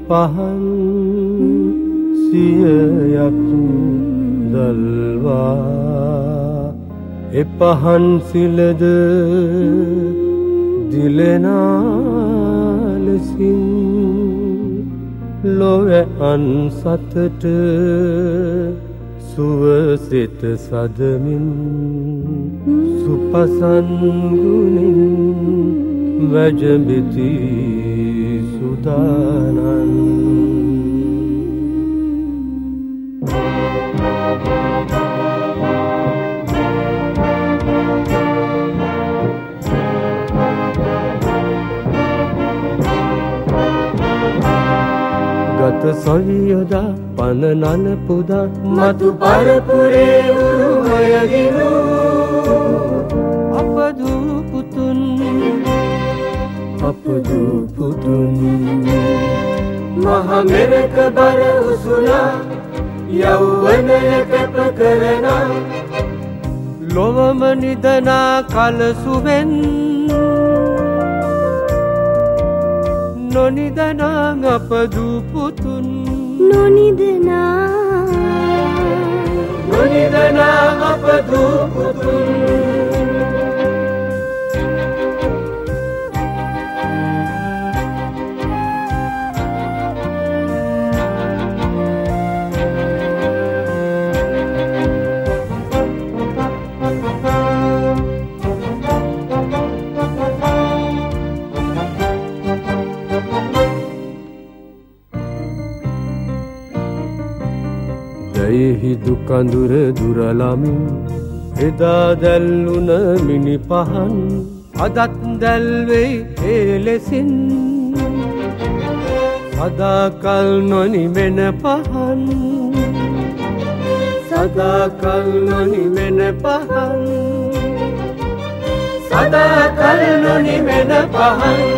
පහන් සියයක් දල්වා එපහන් සිලද දිලෙනා ලෙසින් ලොව අන්සතට සුවසිත සදමින් සුපසන් ගුණින් වැජඹිති සුදානන් ගත සොයොදා පන නන පුදා මතු පරපුරේ උරුමයගිනු අපදු පුතුන් මහ මෙරක බර උසුනා යෞවනය කැප කරන ලොවම නිදනා කලසුවෙන් නොනිදනා අපදු පුතුන් නොනිදනා අපදු පුතුන් දයෙහි දුකඳුර දුරලමින් එදා දැල්වුන මිනි පහන් අදත් දැල්වෙයි ඒ ලෙසින් සදාකල් නොනිවෙන පහන් සදාකල් නොනිවෙන පහන් සදාකල් නොනිවෙන පහන්